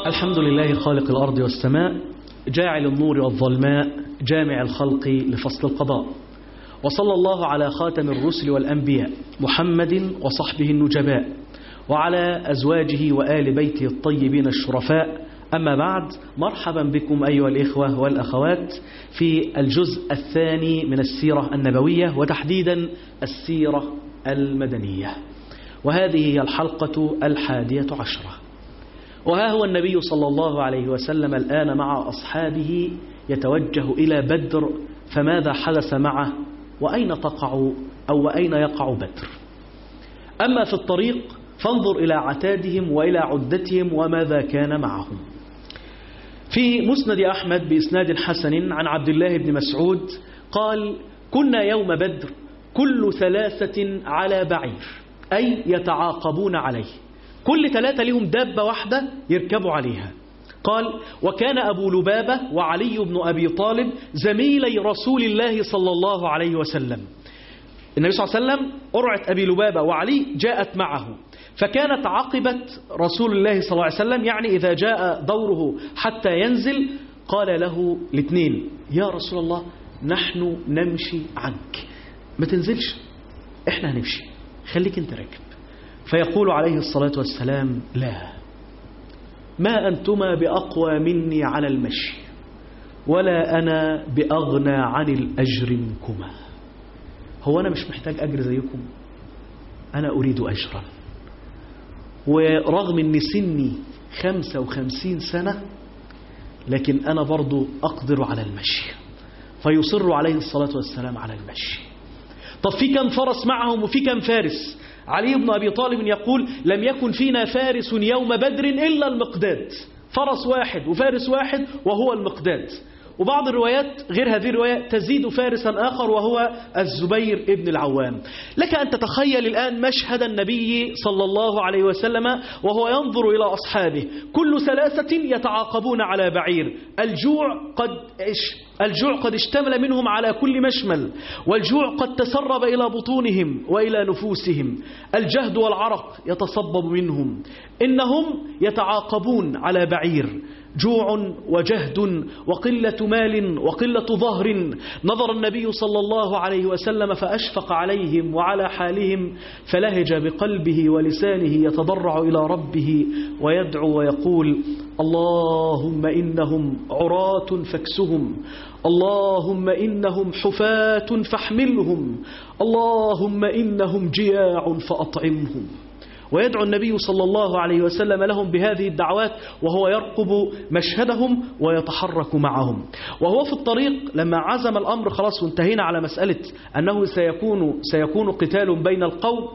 الحمد لله خالق الأرض والسماء، جاعل النور والظلماء، جامع الخلق لفصل القضاء. وصلى الله على خاتم الرسل والأنبياء محمد وصحبه النجباء، وعلى أزواجه وآل بيته الطيبين الشرفاء. أما بعد، مرحبا بكم أيها الإخوة والأخوات في الجزء الثاني من السيرة النبوية، وتحديدا السيرة المدنية، وهذه هي الحلقة 11. وها هو النبي صلى الله عليه وسلم الآن مع أصحابه يتوجه إلى بدر، فماذا حدث معه وأين تقع أو وأين يقع بدر؟ أما في الطريق فانظر إلى عتادهم وإلى عدتهم وماذا كان معهم. في مسند أحمد بإسناد حسن عن عبد الله بن مسعود قال: كنا يوم بدر كل 3 على بعير، أي يتعاقبون عليه، كل 3 لهم دابة واحدة يركبوا عليها. قال: وكان أبو لبابة وعلي بن أبي طالب زميلي رسول الله صلى الله عليه وسلم. النبي صلى الله عليه وسلم قرعة أبي لبابة وعلي جاءت معه، فكانت عقبة رسول الله صلى الله عليه وسلم، يعني إذا جاء دوره حتى ينزل قال له الاثنين: يا رسول الله نحن نمشي عنك، ما تنزلش، احنا هنمشي، خليك انت راكب. فيقول عليه الصلاة والسلام: لا، ما أنتما بأقوى مني على المشي، ولا أنا بأغنى عن الأجر منكما. هو أنا مش محتاج أجر زيكم، أنا أريد أجرا، ورغم أن سني 55 سنة لكن أنا برضو أقدر على المشي. فيصر عليه الصلاة والسلام على المشي. طب في كم فرس معهم وفي كم فارس؟ علي بن أبي طالب يقول: لم يكن فينا فارس يوم بدر إلا المقداد، فرس واحد وفارس واحد وهو المقداد. وبعض الروايات غير هذه الرواية تزيد فارسا آخر وهو الزبير ابن العوام. لك أن تتخيل الآن مشهد النبي صلى الله عليه وسلم وهو ينظر إلى أصحابه، كل 3 يتعاقبون على بعير، الجوع قد اشتمل منهم على كل مشمل، والجوع قد تسرب إلى بطونهم وإلى نفوسهم، الجهد والعرق يتصبب منهم، إنهم يتعاقبون على بعير، جوع وجهد وقلة مال وقلة ظهر. نظر النبي صلى الله عليه وسلم فأشفق عليهم وعلى حالهم، فلهج بقلبه ولسانه يتضرع إلى ربه ويدعو ويقول: اللهم إنهم عراة فاكسهم، اللهم إنهم حفاة فاحملهم، اللهم إنهم جياع فأطعمهم. ويدعو النبي صلى الله عليه وسلم لهم بهذه الدعوات وهو يرقب مشهدهم ويتحرك معهم. وهو في الطريق لما عزم الأمر خلاص وانتهينا على مسألة أنه سيكون قتال بين القوم،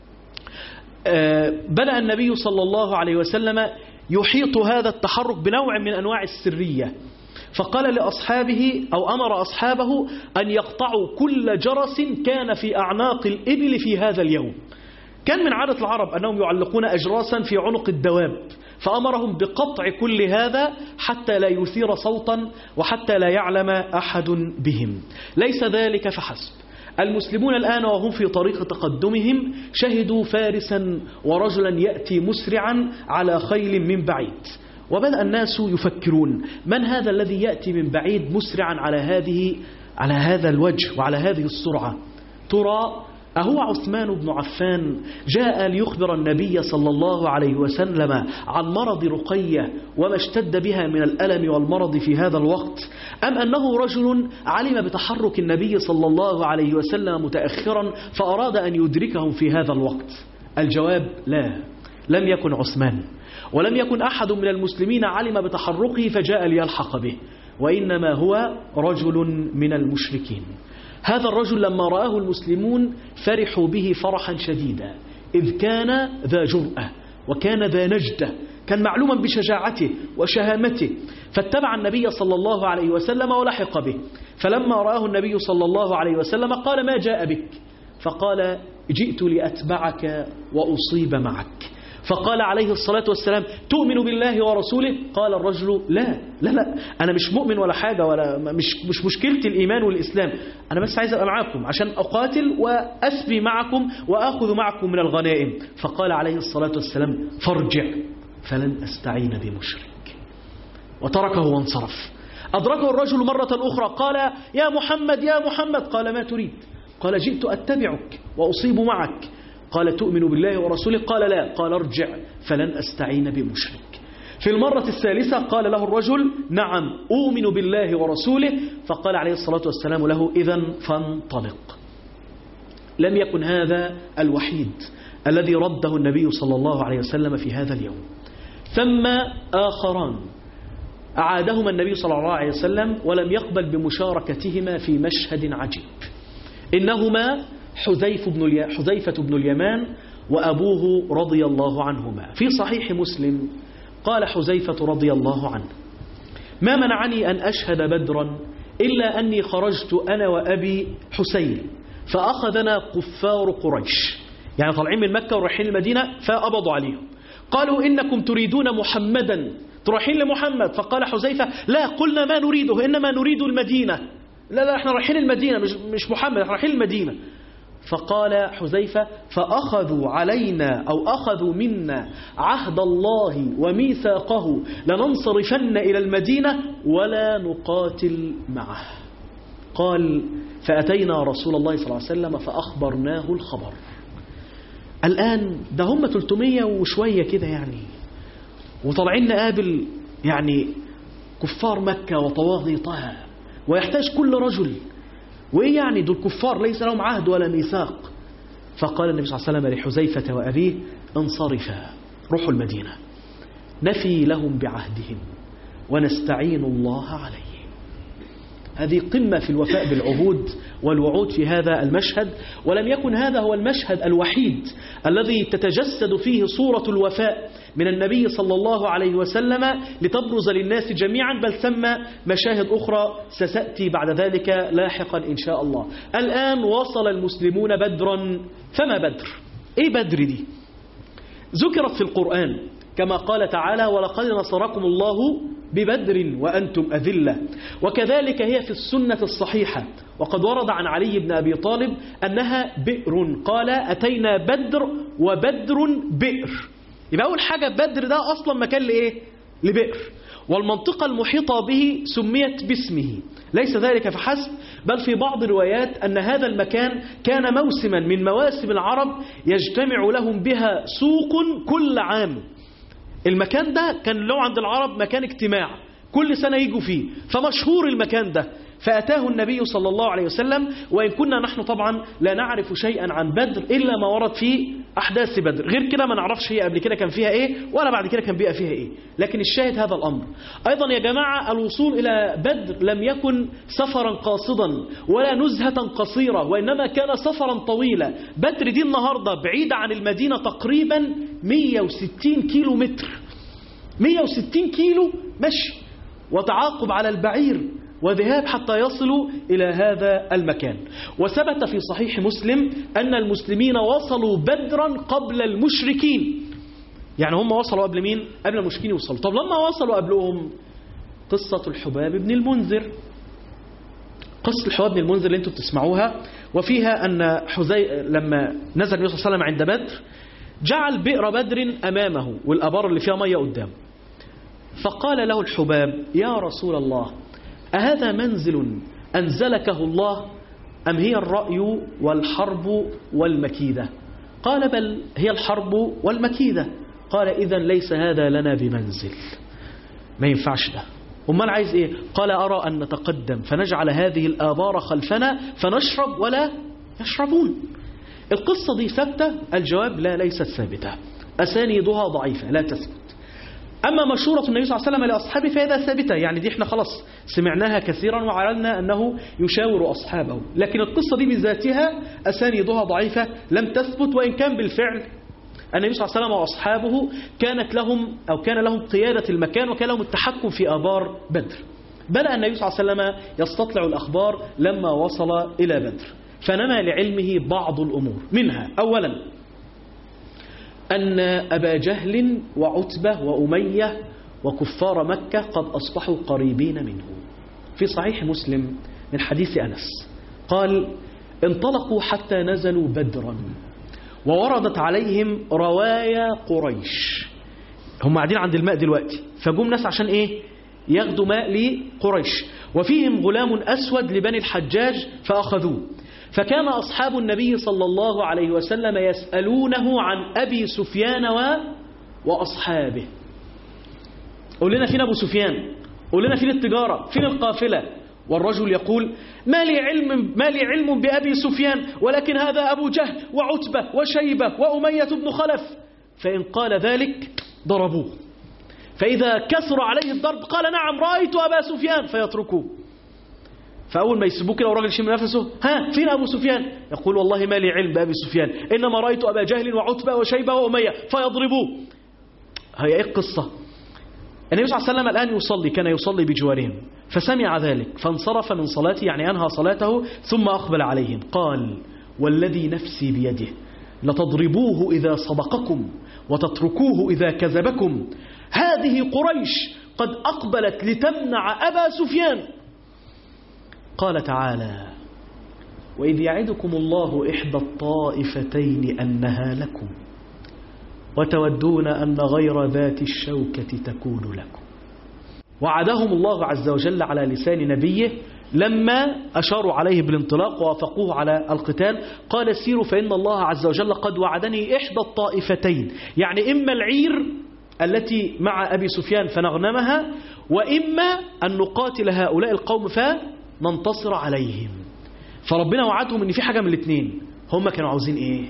بدأ النبي صلى الله عليه وسلم يحيط هذا التحرك بنوع من أنواع السرية، فقال لأصحابه أو أمر أصحابه أن يقطعوا كل جرس كان في أعناق الإبل في هذا اليوم. كان من عادة العرب أنهم يعلقون أجراسا في عنق الدواب، فأمرهم بقطع كل هذا حتى لا يثير صوتا وحتى لا يعلم أحد بهم. ليس ذلك فحسب، المسلمون الآن وهم في طريق تقدمهم شهدوا فارسا ورجلا يأتي مسرعا على خيل من بعيد، وبدأ الناس يفكرون: من هذا الذي يأتي من بعيد مسرعا على هذا الوجه وعلى هذه السرعة؟ ترى أهو عثمان بن عفان جاء ليخبر النبي صلى الله عليه وسلم عن مرض رقية وما اشتد بها من الألم والمرض في هذا الوقت، أم أنه رجل علم بتحرك النبي صلى الله عليه وسلم متأخرا فأراد أن يدركهم في هذا الوقت؟ الجواب: لا، لم يكن عثمان ولم يكن أحد من المسلمين علم بتحركه فجاء ليلحق به، وإنما هو رجل من المشركين. هذا الرجل لما رآه المسلمون فرحوا به فرحا شديدا، إذ كان ذا جرأة وكان ذا نجدة، كان معلوما بشجاعته وشهامته، فاتبع النبي صلى الله عليه وسلم ولحق به. فلما رآه النبي صلى الله عليه وسلم قال: ما جاء بك؟ فقال: جئت لأتبعك وأصيب معك. فقال عليه الصلاة والسلام: تؤمن بالله ورسوله؟ قال الرجل: لا لا لا، أنا مش مؤمن ولا حاجة، ولا مش مشكلتي الإيمان والإسلام، أنا بس عايز أبقى معكم عشان أقاتل وأسبي معكم وأخذ معكم من الغنائم. فقال عليه الصلاة والسلام: فارجع فلن أستعين بمشرك. وتركه وانصرف. أدركه الرجل مرة أخرى قال يا محمد يا محمد، قال ما تريد؟ قال جئت أتبعك وأصيب معك. قال تؤمن بالله ورسوله؟ قال لا. قال ارجع فلن أستعين بمشرك. في المرة الثالثة قال له الرجل نعم أؤمن بالله ورسوله. فقال عليه الصلاة والسلام له إذن فانطلق. لم يكن هذا الوحيد الذي رده النبي صلى الله عليه وسلم في هذا اليوم. ثم آخران أعادهما النبي صلى الله عليه وسلم ولم يقبل بمشاركتهما في مشهد عجيب. إنهما حذيفة بن اليمان وأبوه رضي الله عنهما. في صحيح مسلم قال حذيفة رضي الله عنه ما منعني أن أشهد بدرا إلا أني خرجت أنا وأبي حسين فأخذنا كفار قريش، يعني طالعين من مكة ورايحين المدينة فأبضوا عليهم. قالوا إنكم تريدون محمدا، تروحين لمحمد. فقال حذيفة لا قلنا ما نريده إنما نريد المدينة. لا احنا رايحين المدينة مش محمد، احنا رايحين المدينة. فقال حذيفة فأخذوا علينا أو أخذوا منا عهد الله وميثاقه لننصرفن إلى المدينة ولا نقاتل معه. قال فأتينا رسول الله صلى الله عليه وسلم فأخبرناه الخبر. الآن ده هم 300 وشوية كده يعني، وطالعين نقابل يعني كفار مكة وطواغيطها، ويحتاج كل رجل، وإيه يعني دول كفار ليس لهم عهد ولا ميثاق. فقال النبي صلى الله عليه وسلم لحذيفة وأبيه انصرفا روحوا المدينة نفي لهم بعهدهم ونستعين الله عليه. هذه قمة في الوفاء بالعهود والوعود في هذا المشهد. ولم يكن هذا هو المشهد الوحيد الذي تتجسد فيه صورة الوفاء من النبي صلى الله عليه وسلم لتبرز للناس جميعا، بل ثم مشاهد أخرى ستأتي بعد ذلك لاحقا إن شاء الله. الآن وصل المسلمون بدرا. فما بدر؟ إيه بدر دي؟ ذكرت في القرآن كما قال تعالى ولقد نصركم الله ببدر وأنتم أذلة. وكذلك هي في السنة الصحيحة، وقد ورد عن علي بن أبي طالب أنها بئر، قال أتينا بدر وبدر بئر. يبقى أول حاجة بدر ده أصلا مكان لإيه؟ لبئر، والمنطقة المحيطة به سميت باسمه. ليس ذلك فحسب، بل في بعض الروايات أن هذا المكان كان موسما من مواسم العرب يجتمع لهم بها سوق كل عام. المكان ده كان له عند العرب مكان اجتماع كل سنة يجوا فيه، فمشهور المكان ده. فأتاه النبي صلى الله عليه وسلم، وإن كنا نحن طبعا لا نعرف شيئا عن بدر إلا ما ورد فيه أحداث بدر، غير كده ما نعرفش هي قبل كده كان فيها إيه ولا بعد كده كان بيئة فيها إيه. لكن الشاهد هذا الأمر. أيضا يا جماعة الوصول إلى بدر لم يكن سفرا قاصدا ولا نزهة قصيرة، وإنما كان سفرا طويلا. بدر دي النهاردة بعيدة عن المدينة تقريبا 160 كيلو متر، 160 كيلو مشي وتعاقب على البعير وذهاب حتى يصلوا إلى هذا المكان. وثبت في صحيح مسلم أن المسلمين وصلوا بدرا قبل المشركين. يعني هم وصلوا قبل مين؟ قبل المشركين يوصلوا. طب لما وصلوا قبلهم قصة الحباب بن المنذر. قصة الحباب بن المنذر اللي انتم بتسمعوها، وفيها أن لما نزل النبي صلى الله عليه وسلم عند بدر جعل بئر بدر أمامه والأبار اللي فيها مية قدامه. فقال له الحباب يا رسول الله أهذا منزل أنزلكه الله أم هي الرأي والحرب والمكيدة؟ قال بل هي الحرب والمكيدة. قال إذن ليس هذا لنا بمنزل، ما ينفعش ده. أمال عايز إيه؟ قال أرى أن نتقدم فنجعل هذه الآبار خلفنا فنشرب ولا يشربون. القصة دي ثابتة؟ الجواب لا، ليست ثابتة، أسانيدها ضعيفة لا تثبت. أما مشورة النبي صلى الله عليه وسلم لأصحابه فهذا ثابتة، يعني دي احنا خلاص سمعناها كثيرا وعلمنا أنه يشاور أصحابه. لكن القصة دي بذاتها أسانيدها ضعيفة لم تثبت، وإن كان بالفعل النبي صلى الله عليه وسلم وأصحابه كان لهم قيادة المكان وكان لهم التحكم في آبار بدر. بدأ النبي صلى الله عليه وسلم يستطلع الأخبار لما وصل إلى بدر، فنمى لعلمه بعض الأمور. منها أولا أن أبا جهل وعتبة وأمية وكفار مكة قد أصبحوا قريبين منه. في صحيح مسلم من حديث أنس قال انطلقوا حتى نزلوا بدرا ووردت عليهم روايا قريش. هم قاعدين عند الماء دلوقتي، فجم ناس عشان إيه؟ ياخدوا ماء لقريش، وفيهم غلام أسود لبني الحجاج فأخذوه. فكان أصحاب النبي صلى الله عليه وسلم يسألونه عن أبي سفيان وأصحابه. قول لنا فين أبو سفيان، قول لنا فين التجارة، فين القافلة. والرجل يقول ما لي علم بأبي سفيان، ولكن هذا أبو جهل وعتبة وشيبة وأمية بن خلف. فإن قال ذلك ضربوه، فإذا كثر عليه الضرب قال نعم رأيت أبا سفيان فيتركوه. فأول ما يسيبوه كده والراجل يشم نفسه، ها فين أبو سفيان؟ يقول والله ما لي علم بأبي سفيان، إنما رأيت أبا جهل وعتبة وشيبة وأمية، فيضربوه. هي إيه القصة؟ النبي صلى الله عليه وسلم الآن يصلي، كان يصلي بجوارهم، فسمع ذلك فانصرف من صلاته، يعني أنهى صلاته، ثم أقبل عليهم قال والذي نفسي بيده لتضربوه إذا صدقكم وتتركوه إذا كذبكم. هذه قريش قد أقبلت لتمنع أبا سفيان. قال تعالى وإذ يعدكم الله إحدى الطائفتين أنها لكم وتودون أن غير ذات الشوكة تكون لكم. وعدهم الله عز وجل على لسان نبيه لما أشاروا عليه بالانطلاق ووافقوه على القتال، قال سيروا فإن الله عز وجل قد وعدني إحدى الطائفتين، يعني إما العير التي مع أبي سفيان فنغنمها، وإما أن نقاتل هؤلاء القوم فننتصر عليهم. فربنا وعدهم أن في حاجة من الاثنين. هم كانوا عاوزين إيه؟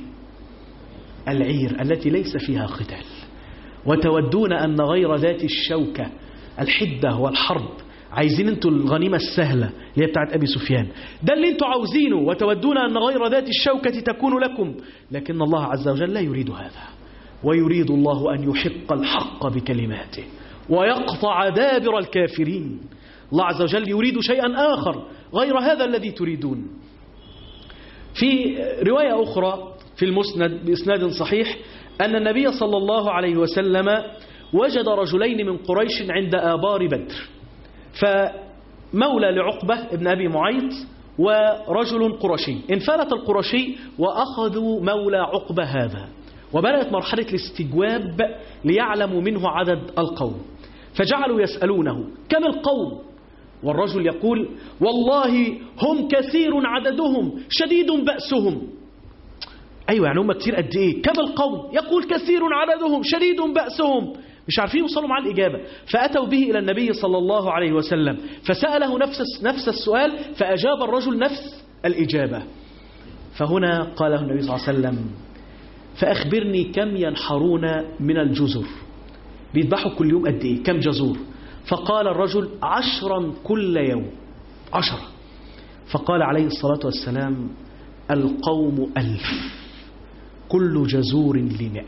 العير التي ليس فيها قتال، وتودون أن غير ذات الشوكة، الحدة والحرب، عايزين انتوا الغنيمة السهلة اللي هي بتاعت أبي سفيان، ده اللي انتوا عاوزينه. وتودون أن غير ذات الشوكة تكون لكم، لكن الله عز وجل لا يريد هذا، ويريد الله أن يحق الحق بكلماته ويقطع دابر الكافرين. الله عز وجل يريد شيئا آخر غير هذا الذي تريدون. في رواية أخرى في المسند بإسناد صحيح أن النبي صلى الله عليه وسلم وجد رجلين من قريش عند آبار بدر، فمولى لعقبة ابن أبي معيط ورجل قرشي، انفلت القرشي وأخذوا مولى عقبة هذا، وبدأت مرحلة الاستجواب ليعلموا منه عدد القوم، فجعلوا يسألونه كم القوم؟ والرجل يقول والله هم كثير عددهم شديد بأسهم. أيوة يعني هم كثير قد إيه؟ كم القوم؟ يقول كثير عددهم شديد بأسهم. مش عارفين يوصلوا مع الإجابة، فأتوا به إلى النبي صلى الله عليه وسلم فسأله نفس السؤال، فأجاب الرجل نفس الإجابة. فهنا قاله النبي صلى الله عليه وسلم فأخبرني كم ينحرون من الجزر، بيذبحوا كل يوم قد إيه؟ كم جزور؟ فقال الرجل 10 كل يوم، 10. فقال عليه الصلاة والسلام القوم 1000 كل جزور ل100.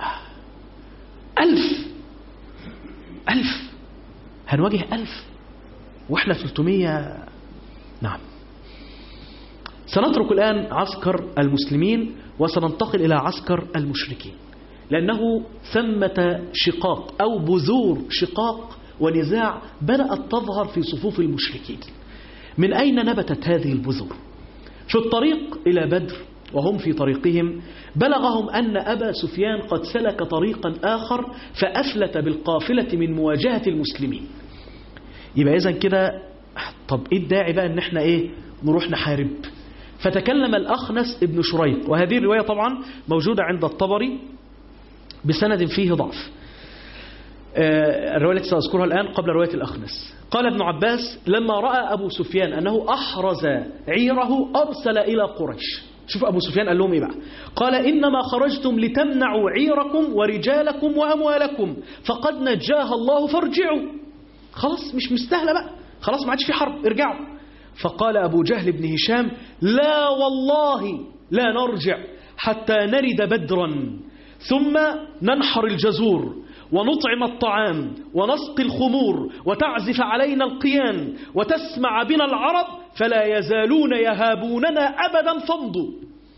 1000 هنواجه 1000 وإحنا 300. نعم. سنترك الآن عسكر المسلمين وسننتقل إلى عسكر المشركين، لأنه ثمة شقاق أو بذور شقاق ونزاع بدأت تظهر في صفوف المشركين. من أين نبتت هذه البذور؟ في الطريق إلى بدر وهم في طريقهم بلغهم أن أبا سفيان قد سلك طريقا آخر فأفلت بالقافلة من مواجهة المسلمين. يبقى إذن كده طب إيه الداعي بقى إن إحنا نروح نحارب؟ فتكلم الأخنس ابن شريق، وهذه الرواية طبعا موجودة عند الطبري بسند فيه ضعف، الرواية التي سأذكرها الآن قبل رواية الأخنس. قال ابن عباس لما رأى أبو سفيان أنه أحرز عيره أرسل إلى قريش. شوف أبو سفيان قال لهم إيه بقى؟ قال إنما خرجتم لتمنعوا عيركم ورجالكم وأموالكم فقد نجاها الله فارجعوا. خلاص مش مستاهلة بقى، خلاص ما عادش في حرب، ارجعوا. فقال أبو جهل بن هشام لا والله لا نرجع حتى نرد بدرا ثم ننحر الجزور ونطعم الطعام ونسقي الخمور وتعزف علينا القيان وتسمع بنا العرب فلا يزالون يهابوننا أبدا فامضوا.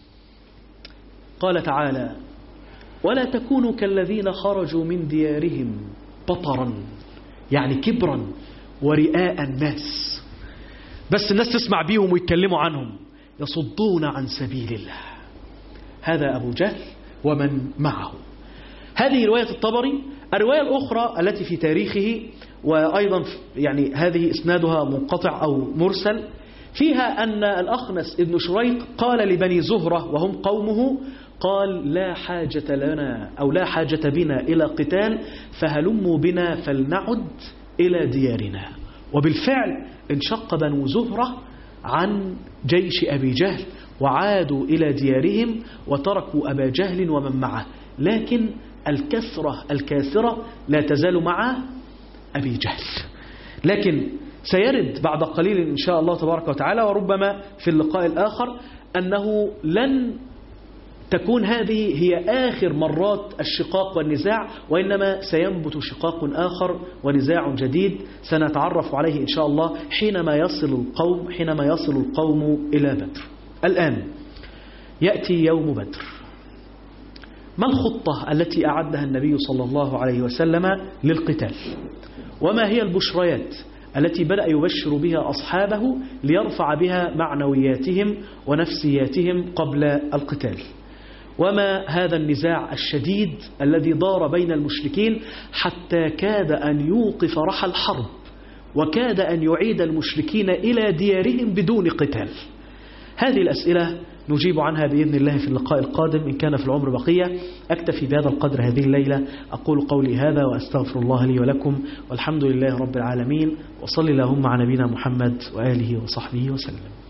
قال تعالى ولا تكونوا كالذين خرجوا من ديارهم بطرا، يعني كبرا ورئاء الناس، بس الناس تسمع بيهم ويتكلموا عنهم، يصدون عن سبيل الله. هذا أبو جهل ومن معه. هذه رواية الطبري. الرواية الأخرى التي في تاريخه وأيضا يعني هذه إسنادها منقطع أو مرسل، فيها أن الأخنس ابن شريق قال لبني زهرة وهم قومه، قال لا حاجة لنا أو لا حاجة بنا إلى قتال، فهلموا بنا فلنعد إلى ديارنا. وبالفعل انشق بنو زهرة عن جيش أبي جهل وعادوا إلى ديارهم وتركوا أبا جهل ومن معه، لكن الكثرة الكاثرة لا تزال مع أبي جهل. لكن سيرد بعد قليل إن شاء الله تبارك وتعالى، وربما في اللقاء الآخر، أنه لن تكون هذه هي آخر مرات الشقاق والنزاع، وإنما سينبت شقاق آخر ونزاع جديد سنتعرف عليه إن شاء الله حينما يصل القوم إلى بدر. الآن يأتي يوم بدر. ما الخطة التي أعدها النبي صلى الله عليه وسلم للقتال؟ وما هي البشريات التي بدأ يبشر بها أصحابه ليرفع بها معنوياتهم ونفسياتهم قبل القتال؟ وما هذا النزاع الشديد الذي دار بين المشركين حتى كاد أن يوقف رحى الحرب وكاد أن يعيد المشركين إلى ديارهم بدون قتال؟ هذه الأسئلة نجيب عنها بإذن الله في اللقاء القادم إن كان في العمر بقية. أكتفي بهذا القدر هذه الليلة، أقول قولي هذا وأستغفر الله لي ولكم، والحمد لله رب العالمين، وصل اللهم على نبينا محمد وآله وصحبه وسلم.